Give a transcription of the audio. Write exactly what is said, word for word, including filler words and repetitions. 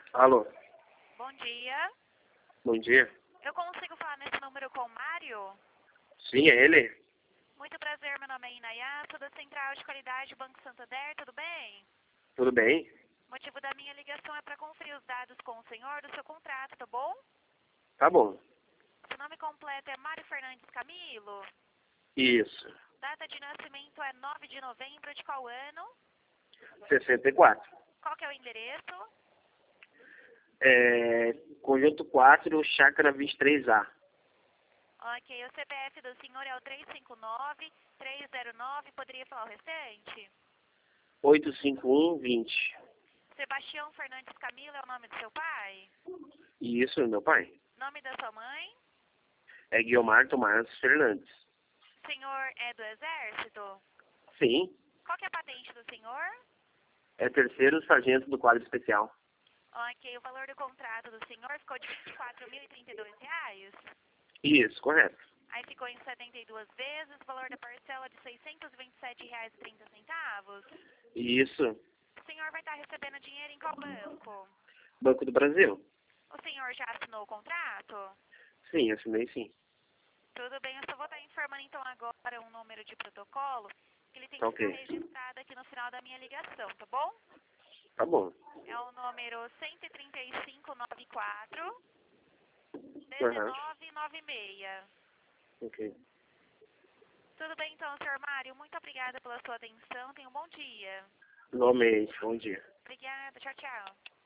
Alô, Bom dia. bom dia. Eu consigo falar nesse número com o Mário? Sim, é ele? Muito prazer, meu nome é Inayá, sou da Central de Qualidade Banco Santander, tudo bem? Tudo bem? O motivo da minha ligação é para conferir os dados com o senhor do seu contrato, tá bom? Tá bom. Seu nome completo é Mário Fernandes Camilo. Isso. Data de nascimento é nove de novembro de qual ano? sessenta e quatro. Qual que é o endereço? É, Conjunto quatro, Chácara vinte e três A. Ok, o C P F do senhor é o três cinco nove, três zero nove, poderia falar o restante? oito cinco um, vinte. Sebastião Fernandes Camilo é o nome do seu pai? Isso, meu pai. Nome da sua mãe? É Guiomar Tomás Fernandes. O senhor é do Exército? Sim, Qual que é a patente do senhor? é terceiro sargento do quadro especial. Ok, o valor do contrato do senhor ficou de vinte e quatro mil e trinta e dois reais. Isso, correto. Aí ficou em setenta e duas vezes, o valor da parcela de seiscentos e vinte e sete reais e trinta centavos. Isso. O senhor vai estar recebendo dinheiro em qual banco? Banco do Brasil. O senhor já assinou o contrato? Sim, assinei sim. Tudo bem, eu só vou estar informando então agora um número de protocolo, que ele tem Tá que ficar ok. registrado aqui no final da minha ligação, tá bom? Tá bom. É o número cento e trinta e cinco noventa e quatro, Aham. dezenove noventa e seis. Ok. Tudo bem então, senhor Mário? Muito obrigada pela sua atenção. Tenha um bom dia. Igualmente, bom dia. Obrigada. Tchau, tchau.